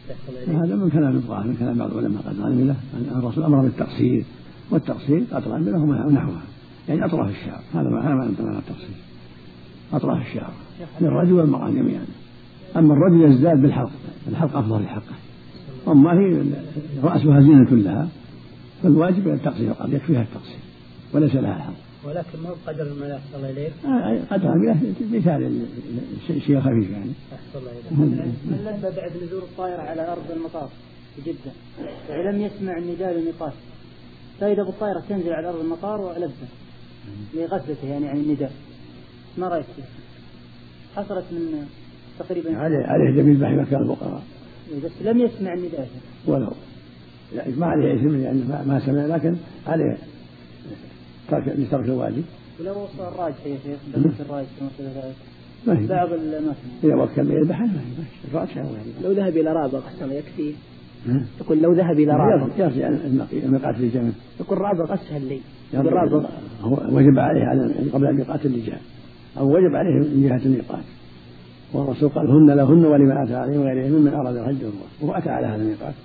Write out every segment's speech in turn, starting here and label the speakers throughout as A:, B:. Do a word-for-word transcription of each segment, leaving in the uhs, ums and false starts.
A: هذا من كلام الظاهر، من كلام بعض العلماء قد علم له أن الرسول أمر بالتقصير، والتقصير قطع له ونحوها، يعني أطراف الشعر، هذا ما أنت معنى التقصير، أطراف الشعر للرجل والمرأة جميعا. أما الرجل يزداد بالحلق، الحلق أفضل الحقه، أما هي رأسها زينة كلها، فالواجب التقصير، قد يكفيها التقصير وليس لها الحلق.
B: ولكن ما قدر الملاك صلى الله عليه
A: قدر الملاك مثال شيء خفيف يعني.
B: من لبى بعد نزول الطائرة على أرض المطار في جدة ولم يسمع النداء للميقات، فإذا بالطائرة تنزل على أرض المطار ولبى لغفلته يعني عن النداء، ما رأيك فيه؟ حصلت من تقريبا
A: عليه عليه جميل بحي مكان الفقراء،
B: بس لم يسمع النداء
A: ولو يعني ما عليه اسم يعني ما سمع، لكن عليه ترك ترك الواجب.
B: ولو وصل الراجح يا شيخ بس الراجح مثل ذلك بعض الأماكن
A: إذا وكل به البحر الراجح
B: لو ذهب إلى رابغ أحسن يكفي. يقول لو ذهب إلى رابغ
A: يرجع الميقات اللي جاء،
B: يقول رابغ أسهل لي.
A: الرابغ هو وجب عليه على قبل الميقات اللي جاء، أو وجب عليه من جهة الميقات، والرسول قال هن لهن ولما أتى عليهم غيرهم من أراد الحج والعمرة، وأتى على هذا الميقات.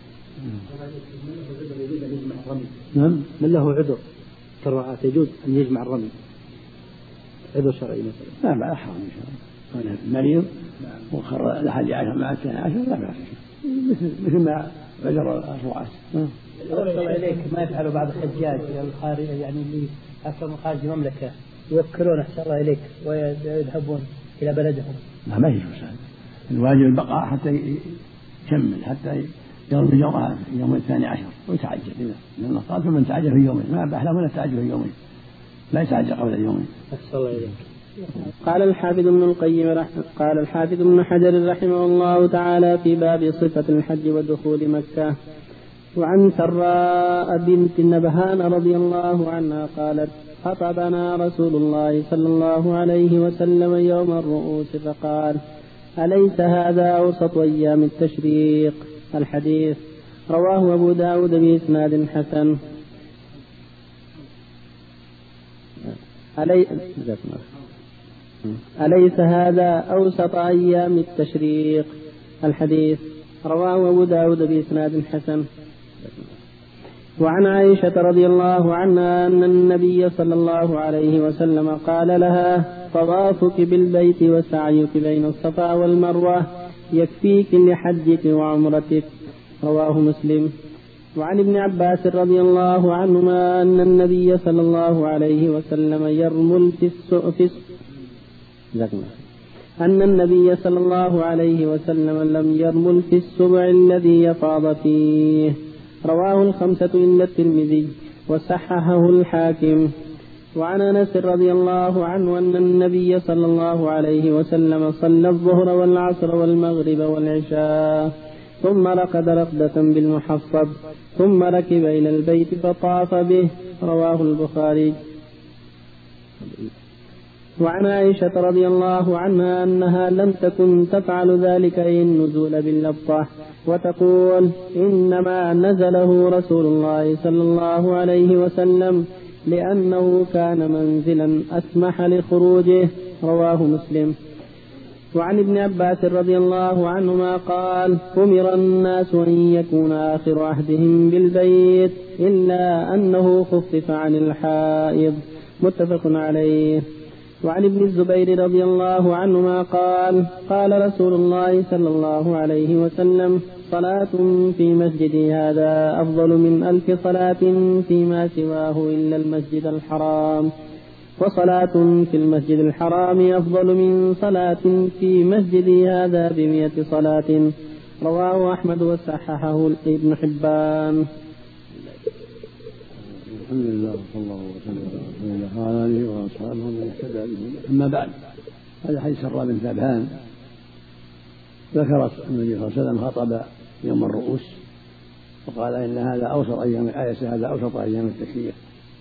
B: نعم. من له عذر كالرعاة يجوز أن يجمع الرمي، عذر شرعي مثلا؟
A: لا بأس حرام إن شاء الله. كان مريض وخر الحج عشر مع الثاني عشر لا بأس، مثل مثل ما عذر الرعاة.
B: أوصل إليك ما يفعل بعض الحجاج الخارج يعني اللي أكثر خارج المملكة يوكلون أحسن الله إليك ويذهبون إلى بلدهم.
A: لا ما يجوز هذا، الواجب البقاء حتى يكمل حتى يوم الجمعة يوم الثاني عشر ويتعجل، لأن قال فمن تعجل في يومين ما بأحلى من التعجل في يومين، لا يتعجل قبل اليومين.
C: قال الحافظ ابن القيم قال الحافظ ابن حجر رحمه الله تعالى في باب صفة الحج ودخول مكة: وعن سراء بنت النبهان رضي الله عنها قالت: خطبنا رسول الله صلى الله عليه وسلم يوم الرؤوس فقال: أليس هذا أوسط أيام التشريق؟ الحديث رواه أبو داود بإسناد حسن. أليس هذا أوسط أيام التشريق؟ الحديث رواه أبو داود بإسناد حسن. وعن عائشة رضي الله عنها أن النبي صلى الله عليه وسلم قال لها: طوافك بالبيت وسعيك بين الصفا والمروة يكفيك لحجك وعمرتك. رواه مسلم. وعن ابن عباس رضي الله عنهما أن النبي صلى الله عليه وسلم يرمل في السؤف أن النبي صلى الله عليه وسلم لم يرمل في السبع الذي يفاض فيه. رواه الخمسة إلا الترمذي وصححه الحاكم. وعن أنس رضي الله عنه أن النبي صلى الله عليه وسلم صلى الظهر والعصر والمغرب والعشاء ثم رقد رقدة بالمحصب ثم ركب إلى البيت فطاف به. رواه البخاري. وعن عائشة رضي الله عنها أنها لم تكن تفعل ذلك أي النزول باللبطة، وتقول: إنما نزله رسول الله صلى الله عليه وسلم لأنه كان منزلا أسمح لخروجه. رواه مسلم. وعن ابن عباس رضي الله عنهما قال: أمر الناس أن يكون آخر عهدهم بالبيت إلا أنه خفف عن الحائض. متفق عليه. وعن ابن الزبير رضي الله عنهما قال: قال رسول الله صلى الله عليه وسلم: صلاة في مسجدي هذا أفضل من ألف صلاة فيما سواه إلا المسجد الحرام، وصلاة في المسجد الحرام أفضل من صلاة في مسجدي هذا بمئة صلاة. رواه أحمد وصححه ابن حبان.
A: الحمد لله صلى الله وسلم على آله وأصحابه ومن اهتدى بهم. أما بعد، هذا حديث سراء بنت نبهان ذكرت النبي صلى الله عليه وسلم خطب يوم الرؤوس وقال: إن هذا أوسط أيام الآية، هذا أوسط أيام التشريق.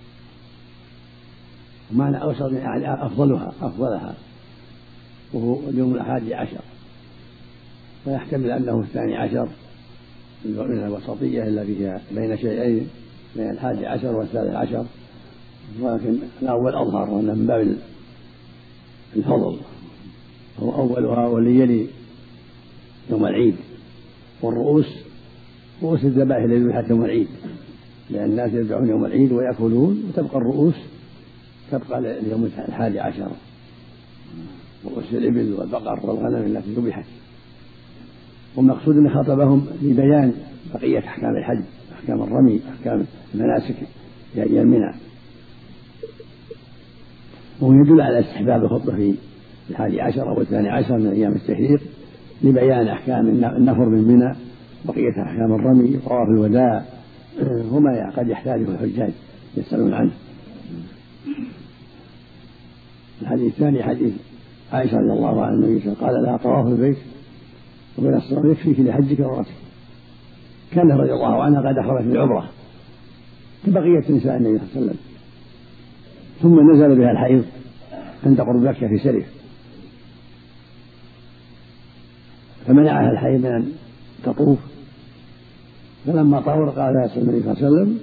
A: ومعنى أوسط يعني أفضلها أفضلها وهو اليوم الحادي عشر، ويحتمل أنه الثاني عشر من الوسطية التي هي بين شيئين بين الحادي عشر والثالث عشر، ولكن الأول أظهر وأنه من باب الفضل، هو أولها واللي يلي يوم العيد، والرؤوس رؤوس الذبائح التي ذبحت يوم العيد، لأن الناس يذبحون يوم العيد ويأكلون، وتبقى الرؤوس تبقى ليوم الحادي عشر، رؤوس الإبل والبقر والغنم التي ذبحت. والمقصود أن خاطبهم لبيان بقية أحكام الحج، أحكام الرمي، أحكام المناسك في أيام منى. ويدل على استحباب الخطبة في الحادي عشر أو الثاني عشر من أيام التشريق لبيان أحكام النفر من منى، بقية أحكام الرمي، طواف الوداع، وما قد يحتاجه الحجاج يسألون عنه. الحديث الثاني حديث عائشة رضي الله عنها النبي صلى الله عليه وسلم قال لها طواف البيت وبين الصلاة يكفيك لحجك وعمرتك. كان رضي الله عنها قد أخرجت بالعمرة كبقية نساء النبي صلى الله عليه وسلم، ثم نزل بها الحيض عند قرب مكة في سرف، فمنعها الحيض من أن تطوف. فلما طهر قال لها النبي صلى الله عليه وسلم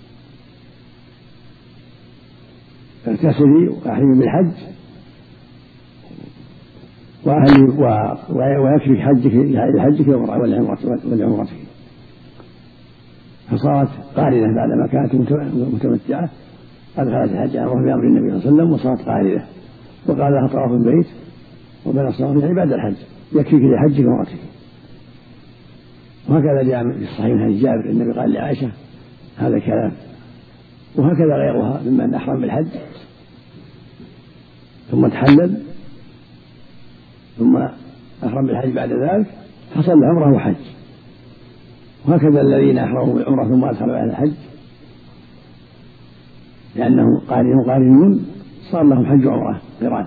A: اغتسلي واحرمي بالحج ويكفيك حجك لحجك ولعمرتك. فصارت قارنة بعدما كانت متمتعة أدخلت الحج عمره بأمر النبي صلى الله عليه وسلم وصارت قارنة، وقال لها طواف البيت وبين الصلاة عباد الحج يكفيك لحجك وعمرتك. وهكذا جاء في الصحيح عن جابر النبي قال لعائشة هذا الكلام، وهكذا غيرها ممن أحرم بالحج ثم تحلل ثم أحرم بالحج بعد ذلك حصل عمره وحج. وهكذا الذين أحرموا بالعمرة ثم أدخلوا على الحج لأنهم قارنون قارنون صار لهم حج وعمرة قران.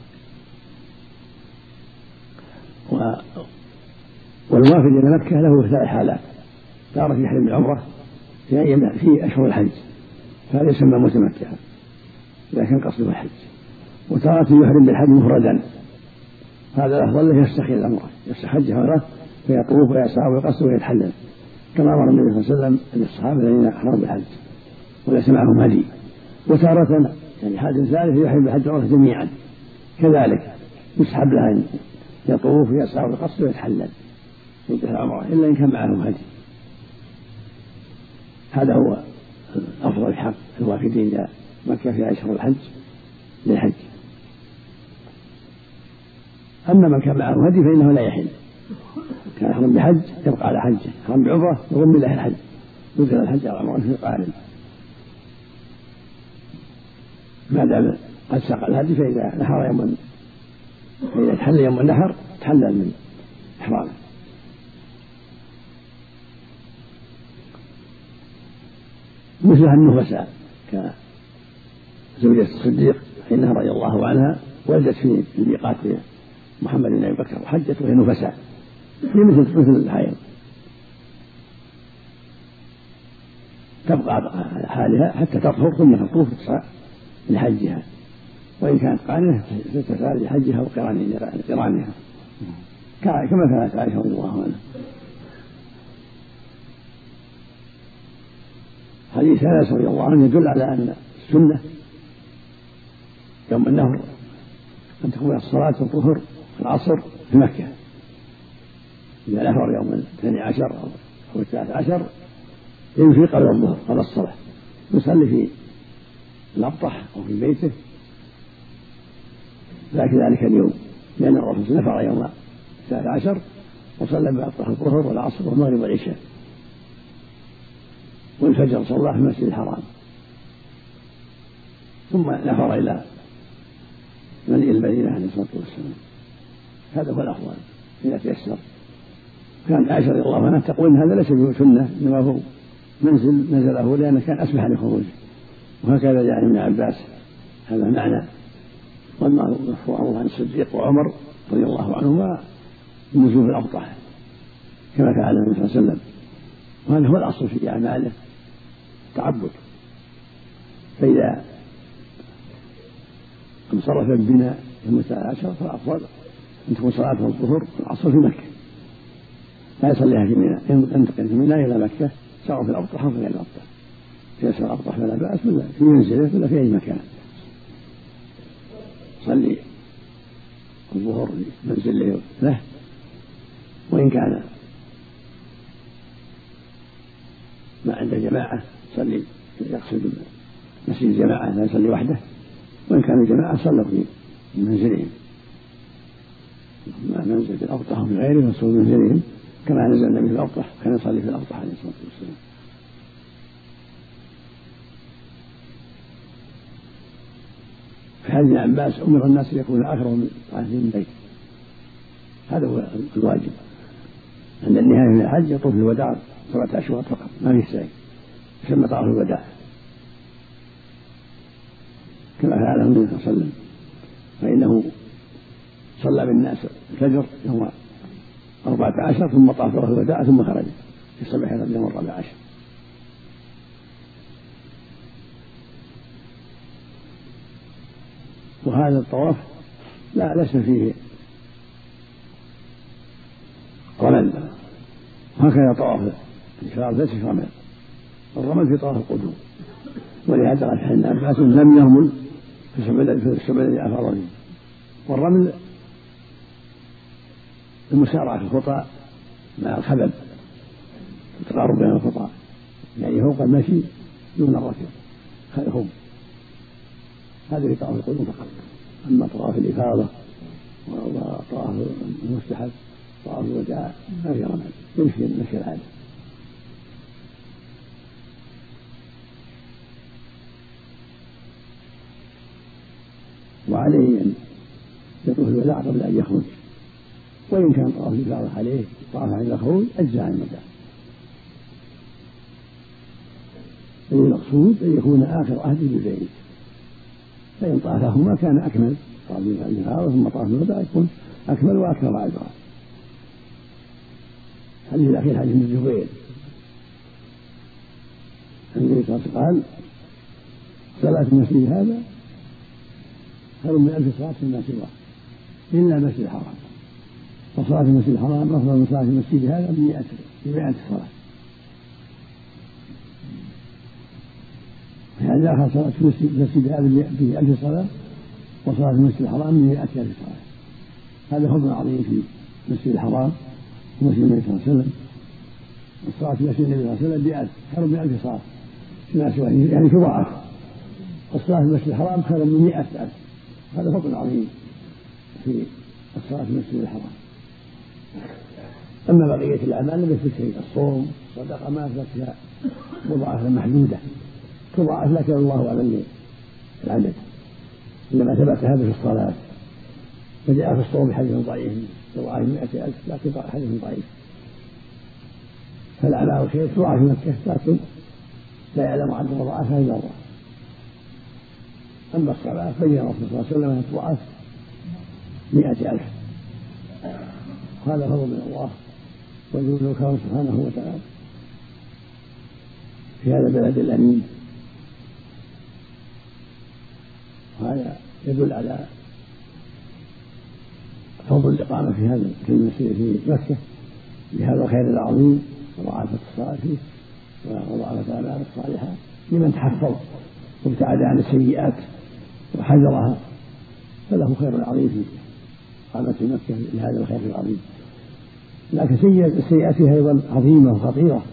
A: والوافد إلى مكة له ثلاث حالات: تارة يحرم بالعمرة في في أشهر الحج فهذا يسمى متمتعا إذا كان قصده الحج، وتارة يحرم بالحج مفردا هذا الأفضل له يستخير الأمر يستحج هذا فيطوف ويسعى ويقصد ويتحلل كما أمر النبي صلى الله عليه وسلم للصحابة الذين أحرموا بالحج وليس معهم هدي. وتارة يعني حال ثالث يحرم بالحج والعمرة جميعا كذلك يسحب له أن يطوف ويسعى ويقصد ويتحلل ينتهي العمرة إلا إن كان معهم هدي. هذا هو أفضل حق الوافدين إلى مكة في أشهر الحج للحج. أما من كان معه هدي فإنه لا يحل، كان يحرم بحج يبقى على حجه، يحرم بعمرة يضم له الحج يدخل الحج على عمره في قارن ما دام قد ساق الهدي. فإذا نحر يوم فإذا تحل يوم النحر تحلل من إحرامه. مثلها النفساء كزوجة الصديق حينها رضي الله عنها ولدت في الميقات محمد بن أبي بكر وحجت وهي نفساء في مثل مثل الحيض تبقى على حالها حتى تطهر ثم تطوف لحجها، وإن كانت قارنة ستسعى لحجها وقرانها كما كانت عائشة رضي الله عنها. حديث أنس رضي الله عنه يدل على أن السنة يوم النهر أن تكون الصلاة والظهر العصر في مكة. إذا نهر يوم الثاني عشر أو الثالث عشر يمشي قبل الظهر قبل الصلاة يصلي في الأبطح أو في بيته ذاك ذلك اليوم، لأن الرسول نفر يوم الثالث عشر وصلى بأبطح الظهر والعصر والمغرب والعشاء، والفجر صلى في المسجد الحرام، ثم نفر إلى المدينة عليه الصلاة والسلام. هذا هو الأفضل إذا تيسر. كانت عائشة رضي الله عنها تقول إن هذا ليس بسنة إنما هو منزل نزله لأنه كان أسمح لخروجه، وهكذا جاء ابن عباس هذا معنى. والمرفوع عن الصديق وعمر رضي الله عنهما النزول في الأبطح كما فعل النبي صلى الله عليه وسلم، وهذا هو الأصل في أعماله تعبد. فإذا انصرف بنا يوم الثالث عشر فالأفضل أن تكون صلاة الظهر والعصر في مكة لا يصليها في منى، ينتقل من منى إلى مكة سواء في الأبطح أو في غير الأبطح. في أسفل الأبطح فلا بأس ولا في منزله ولا في أي مكان صلي الظهر في منزله له، وإن كان ما عند جماعة يصلي يقصد مسجد الجماعة لا يصلي وحده، وإن كان الجماعة صلوا في منزلهم، ما ننزل في الأبطح في غيره فصلوا منزلهم كما نزل النبي في الأبطح كان يصلي في الأبطح عليه الصلاة والسلام. في حديث عباس أمر الناس يكون آخرهم من طائفهم من البيت، هذا هو الواجب. عند النهاية من الحج يطوف الوداع سبعة أشواط فقط ما في السعي، يسمى طواف الوداع كما فعله النبي صلى الله عليه وسلم، فإنه صلى بالناس الفجر يوم أربعة عشر ثم طاف طواف الوداع ثم خرج في الصباح يوم الرابع عشر. وهذا الطواف لا ليس فيه رمل، هكذا طواف الإفاضة ليس فيه رمل، الرمل في طواف القدوم، ولهذا قال ابن عباس لم يرمل في السبع الذي أفاض فيه. والرمل المسارعة في الخطى مع الخبب التقارب بين الخطى، يعني فوق المشي دون الركب خلفهم، هذا في طواف القدوم فقط. أما طواف الإفاضة وطواف المستحب طواف الوداع ما في رمل، يمشي مشي العادة. وعليه أن يطوف الوداع قبل أن يخرج، وإن كان طواف الإفاضة عليه طواف عند الخروج أجزاء عن الوداع. المقصود أن يكون آخر عهده بالبيت، فإن طافهما كان أكمل، طاف الإفاضة ثم طاف الوداع يكون أكمل وأكثر أجرا. الحديث الأخير حديث ابن الزبير النبي صلى الله عليه وسلم قال: صلاة المسجد هذا خير من ألف صلاة فيما سواه إلا المسجد الحرام، وصلاة المسجد الحرام أفضل من صلاة المسجد هذا بمئة صلاة. يعني آخر صلاة في المسجد هذا بألف صلاة، وصلاة المسجد الحرام بمئة ألف صلاة. هذا فضل عظيم في المسجد الحرام ومسجد النبي صلى الله عليه وسلم. الصلاة في مسجد النبي صلى الله عليه وسلم بألف خير من ألف صلاة فيما سواه، يعني تضاعف. الصلاة في المسجد الحرام خير من مئة ألف، هذا فضل عظيم في الصلاة في المسجد الحرام. أما بقية الأعمال لم يثبت شيء، الصوم صدقة ما أثبت فيها مضاعفة محدودة تضاعف لك الله أعلم العدد، إنما ثبت هذا في الصلاة، فجاء في الصوم حديث ضعيف تضاعف مئة ألف لكن حديث ضعيف. فالأعمال الخير تضاعف مكة لكن لا يعلم عدد مضاعفها إلا الله. أما الصلاة بين الرسول صلى الله عليه وسلم أن تضاعف مئة ألف، هذا فضل من الله وجود الكرم سبحانه وتعالى في هذا البلد الأمين. وهذا يدل على فضل الإقامة في هذا في المسجد في مكة بهذا الخير العظيم، وضاعفت الصلاة فيه وضاعفت الأعمال الصالحة لمن تحفظ وابتعد عن السيئات وحذرها، فله خير عظيم في إقامة مكة لهذا الخير العظيم. لكن السيئات فيها أيضا عظيمة وخطيرة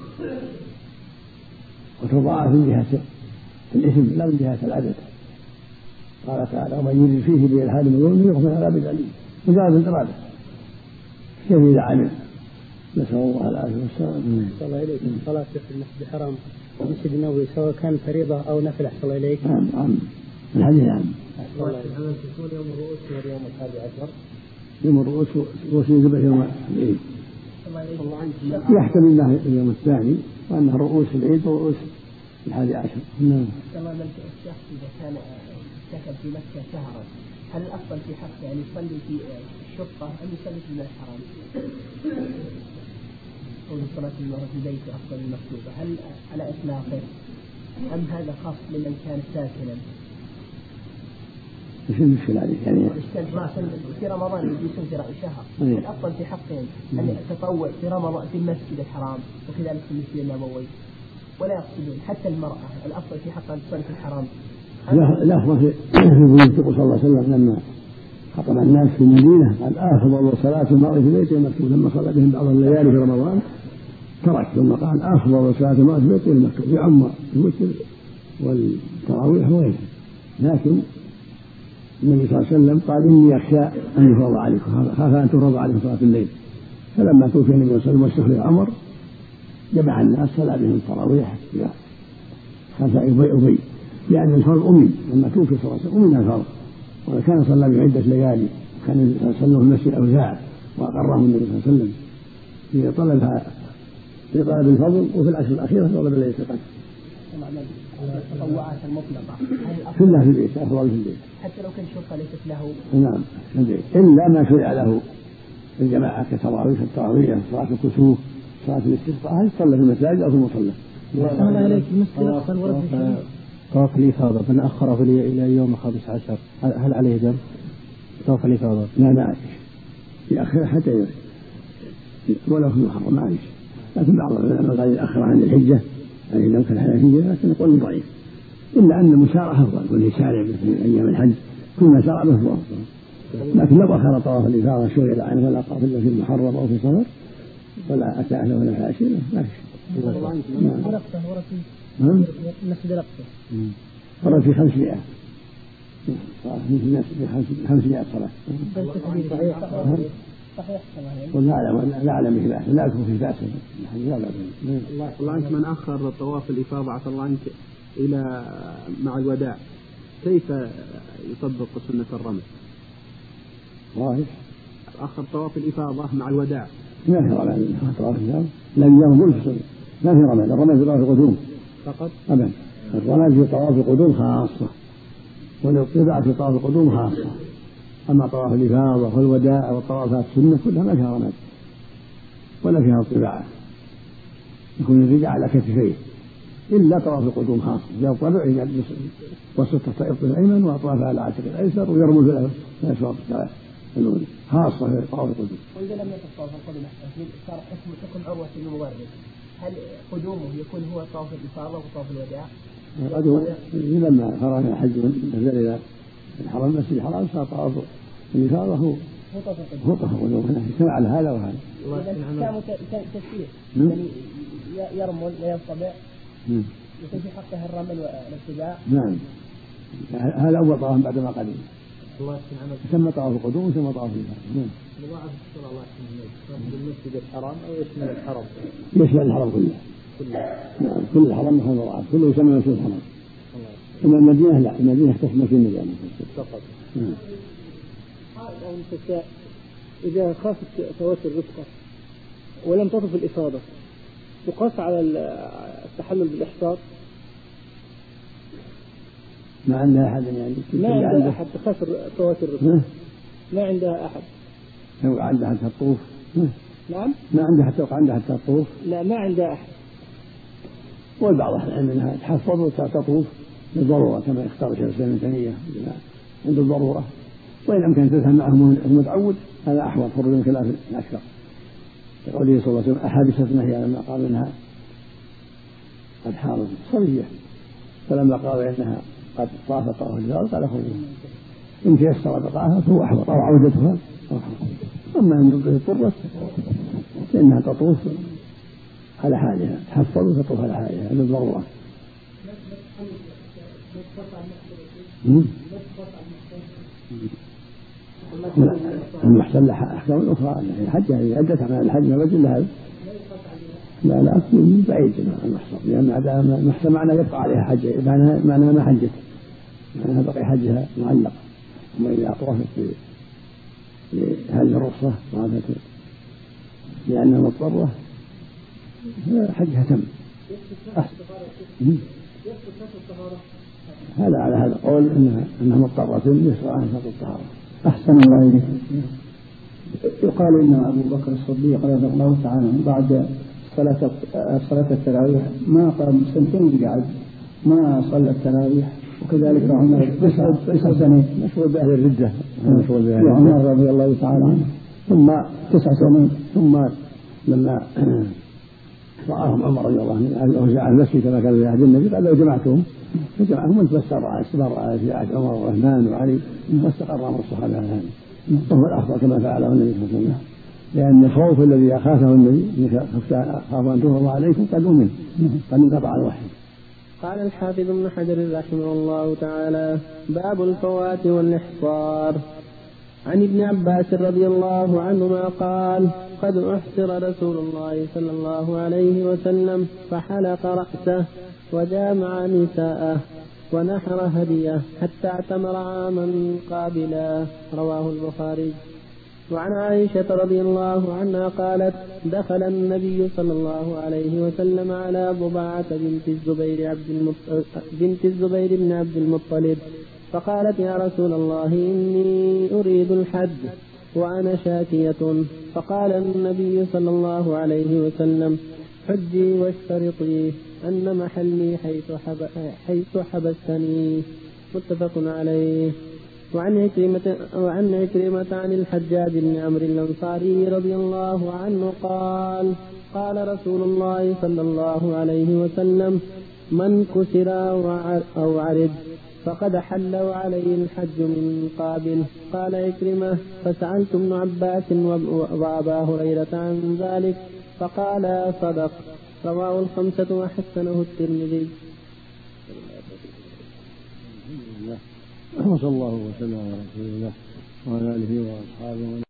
A: وتضاعف من جهة الإثم لا من جهة العدد. قال تعالى: ومن يرد فيه بإلحاد بظلم يخرج من عذاب أليم. مجرد الإرادة كيف إذا عمل، نسأل الله العافية والسلامة.
C: صلى الله إليك صلاة في المسجد الحرام والمسجد النبوي سواء كان فريضة أو نفل أحسن الله إليك؟
A: نعم نعم الحديث نعم.
C: العمل تكون يوم الرؤوس واليوم الحادي عشر.
A: يوم الرؤوس رؤوس يذبح يوم العيد، يحتمل الله اليوم الثاني وأنها رؤوس العيد ورؤوس الحادي عشر.
D: نعم. تمام. الشخص إذا كان سكن في مكة شهرا هل الأفضل في حقه يعني يصلي في الشقة أم يصلي في المسجد الحرام؟ أو صلاة المرأة في بيته أفضل المكتوبة، هل على إطلاقه أم هذا خاص لمن كان ساكنا؟
A: ايش المشكلة عليه؟ يعني
D: في رمضان يجلسون في رأي شهر، الأفضل في حقهم أن يتطوع في رمضان في المسجد الحرام وكذلك في المسجد النبوي ولا يقصدون حتى المرأة الأفضل في حقها أن تصلي في الحرام.
A: لا أفضل في بيت الرسول صلى الله عليه وسلم لما خطب الناس في المدينة قال: أفضل صلاة المرء في بيته مكتوب، لما صلى بهم بعض الليالي في رمضان ترك ثم قال أفضل صلاة المرأة في الوتر المكتوب يعم الوتر والتراويح وغيرها. لكن النبي صلى الله عليه وسلم قال إني أخشى أن يفرض عليكم، خاف أن تفرض عليكم صلاة الليل. فلما توفي النبي صلى الله عليه وسلم واستخلف عمر جمع الناس صلى بهم التراويح خلف أبي، لأن الفرض أمي لما توفي صلى الله عليه وسلم أمنا الفرض، وكان صلى بعدة ليالي، كان صلى في المسجد أوزاع وأقره النبي صلى الله عليه وسلم في طلبها في طلب الفضل، وفي العشر الأخيرة طلب ليلة القدر.
D: التطوعات المطلقة
A: كلها في البيت، أفضل في البيت
D: حتى لو كان شرطة ليست له.
A: نعم في البيت، إلا ما شرع له الجماعة كتراويح التراويح صلاة الكسوف صلاة الاستسقاء هذه تصلى في المساجد أو في المصلى.
B: وصلنا عليك المسجد الأقصى الورد في الشريف
C: طواف الإفاضة من أخره إلى يوم الخامس عشر هل عليه دم؟ طواف الإفاضة
A: لا ما عليك يأخر حتى يرد ولو في المحرم ما عليك، لكن بعض العلماء قال يأخر عن الحجة يعني لو كان حنفية، لكن يقول ضعيف، إلا أن المسارعة أفضل، واللي سارع في أيام الحج كل ما سارع به أفضل. لكن لو أخر طواف الإفاضة شوية عنه ولا قافل في المحرم أو في صدر ولا أتى أهله ولا فاشل لا شيء. نعم
B: المسجد الأقصى
A: صلاة في خمسمائة في خمسمائة صلاة.
B: صحيح
A: ولا أعلم لا أعلم به بأس، لا أكون في بأس.
C: الله عنك من أخر طواف الإفاضة عسى الله عنك إلى مع الوداع كيف يطبق سنة الرمل؟
A: واضح
C: أخر طواف الإفاضة مع الوداع
A: ما في رمل، طواف الإفاضة لم يرمل ما في رمل، الرمل في طواف القدوم
C: فقط
A: أبدا، الرمل في طواف القدوم خاصة والاطباع في طواف القدوم خاصة. أما طواف الإفاضة والوداع والطوافات السنة كلها ما فيها رمل ولا فيها اطباع، يكون الرجال على كتفيه، إلا طواف القدوم خاصة يطلع وسط الطرف الأيمن وأطرافها على عاتق الأيسر ويرمل في الأشواط الأولى خاصة في طواف القدوم.
D: وإذا لم يكن طواف القدوم صار حكم حكم عروة بن المغرب، هل قدومه يكون هو طواف الإفاضة وطواف الوداع؟
A: قدوم لما فرغ من الحج ونزل إلى الحرم المسجد الحرام صار طواف الإفاضة هو هو طواف القدوم، اجتمع على هذا وهذا.
D: كان تفسير يعني يرمل وينطبع يكون في حقه الرمل والاتباع.
A: نعم هذا أول طواف بعد ما قدم. يسمى طواف القدوم ويسمى طواف الإفاضة. نعم.
C: الله صلى الله عليه وسلم بالمسجد الحرام أو يشمل الحرم؟
A: يشمل الحرم كله. نعم كل الحرم محل ضعاف كله يسمى مسجد الحرام. أما المدينة لا، المدينة تختص مسجد النبي فقط. نعم.
B: إذا خافت فوات الرفقة ولم تطف الإفاضة تقاس على التحلل بالإحصار؟
A: ما عندها أحد يعني
B: ما عندها أحد تخاف فوات الرفقة، ما عندها أحد
A: لو عندها حتى الطوف.
B: نعم
A: ما عندها حتى وقع عندها حتى الطوف.
B: لا ما عندها أحد.
A: والبعض أحيانا أنها تحفظ وتطوف للضرورة كما يختار شيخ الإسلام ابن تيمية عند الضرورة، وإن أمكن تذهب معهم المتعود هذا أحوط خروج من خلاف الأكثر. يقول صلى الله عليه وسلم أحاديثنا هي لما قالوا إنها قد حاضت صبية، فلما قالوا إنها قد طافت طواف الإفاضة قال خرجوا إن تيسر بقاها فهو أحوط أو عودتها أو أحوط. أما إن اضطرت فإنها تطوف على حالها، تحفظ وتطوف على حالها للضرورة. المحسن لها أحكام أخرى، الحج هذه عدة أعمال الحج ما بجل هذا لا لا أكون بعيد عن المحصن، لأن هذا المحصن معناه يبقى عليها حج، معناه ما حجت، معناها بقي حجها معلق. أما إذا أطرفت بهذه الرخصة وعادت لأنها مضطرة حجها تم. هذا على هذا قول إنها إنها مضطرة يسرع عن شرط الطهارة.
C: أحسن الله إليك. يقال إن أبو بكر الصديق رضي الله تعالى بعد صلاة صلاة التراويح ما قام سنتين قعد ما صلى التراويح، وكذلك عمر تسع سنين
A: مشهور بأهل الردة
C: وعمر رضي الله تعالى عنه
A: ثم
C: تسع سنين.
A: ثم لما رآهم عمر رضي الله عنه أوزع المسجد كما كان في عهد النبي قال لو جمعتهم فجمعهم واستمر استمر في عهد عمر والرحمن وعلي واستقر أمر الصحابة على هذا، وهو الأفضل كما فعله النبي صلى الله عليه وسلم. لأن الخوف الذي أخافه النبي خاف أن تفرض عليكم قد أمن قد انقطع الوحي.
C: قال الحافظ ابن حجر رحمه الله تعالى: باب الفوات والإحصار. عن ابن عباس رضي الله عنهما قال: قد أحصر رسول الله صلى الله عليه وسلم فحلق رأسه وجامع نساءه ونحر هديه حتى اعتمر عاما قابلا. رواه البخاري. وعن عائشة رضي الله عنها قالت: دخل النبي صلى الله عليه وسلم على ضباعة بنت الزبير, عبد المط... بنت الزبير بن عبد المطلب فقالت: يا رسول الله إني أريد الحج وأنا شاكية. فقال النبي صلى الله عليه وسلم: حجي واشترطي أن محلي حيث, حب... حيث حبستني. متفق عليه. وعن عكرمة, وعن عكرمة عن الحجاج بن عمرو الأنصاري رضي الله عنه قال: قال رسول الله صلى الله عليه وسلم: من كسر أو عرج فقد حل عليه الحج من قابل. قال عكرمة: فسألت ابن عباس وأبا هريرة عن ذلك فقال: صدق. رواه الخمسة وحسنه الترمذي.
A: وصلى الله وسلم على رسول الله وعلى آله وأصحابه.